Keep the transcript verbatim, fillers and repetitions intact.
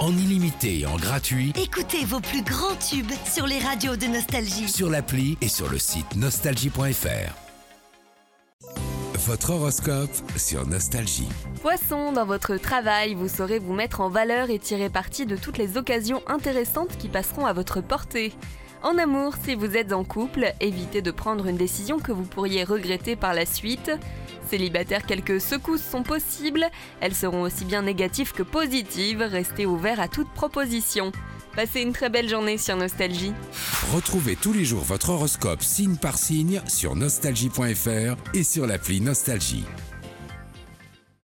en illimité et en gratuit Écoutez vos plus grands tubes sur les radios de Nostalgie. sur l'appli et sur le site nostalgie point f r. Votre horoscope sur Nostalgie. Poisson, dans votre travail, vous saurez vous mettre en valeur et tirer parti de toutes les occasions intéressantes qui passeront à votre portée. En amour, si vous êtes en couple, évitez de prendre une décision que vous pourriez regretter par la suite. Célibataire, quelques secousses sont possibles, elles seront aussi bien négatives que positives, restez ouvert à toute proposition. Passez une très belle journée sur Nostalgie. Retrouvez tous les jours votre horoscope signe par signe sur nostalgie point f r et sur l'appli Nostalgie.